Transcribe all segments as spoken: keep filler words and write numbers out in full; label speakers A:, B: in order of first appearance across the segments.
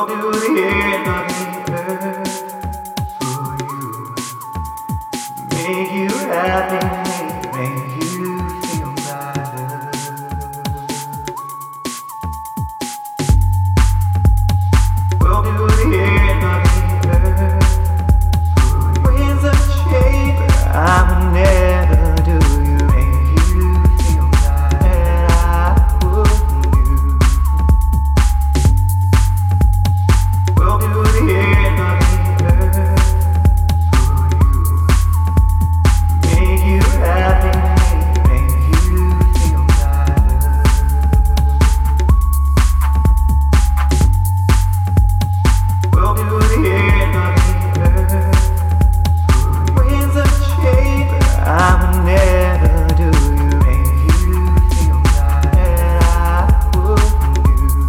A: We'll do the end of the earth for you. Make you happy, make you feel better. We'll do the end of the earth for you. Winds of change, but I would never do you. Make you feel better, I wouldn't do. We'll do the end of the earth for you. Make you happy, make you feel better. We'll do the end of the earth for you. Winds of change, but I would never do you. Make you feel better, I wouldn't do.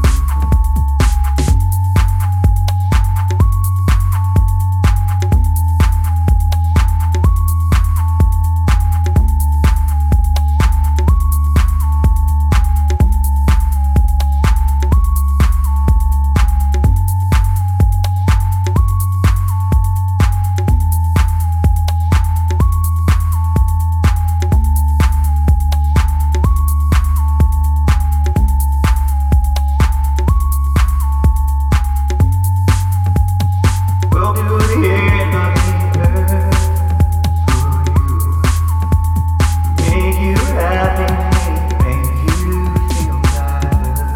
A: We'll do the end of the earth for you. Make you happy, make you feel better.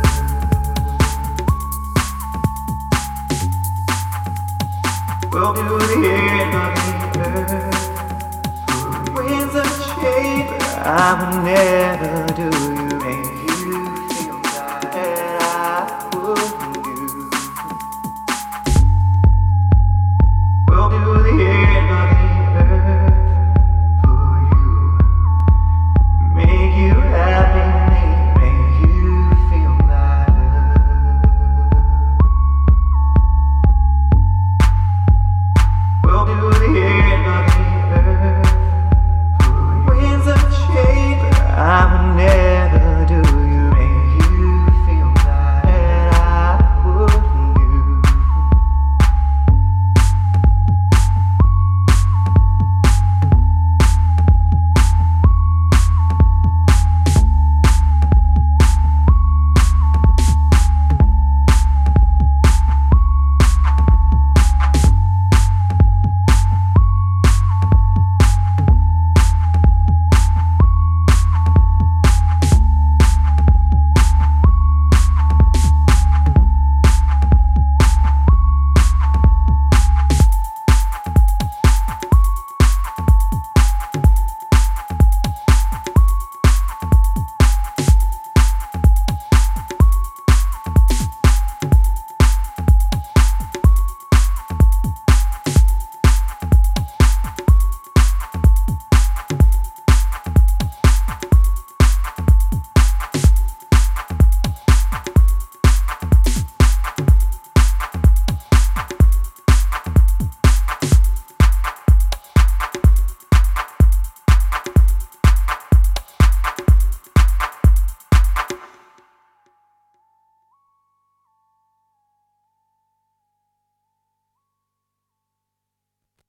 A: We'll do the end of the earth for you. Winds of change, but I would never do you. Make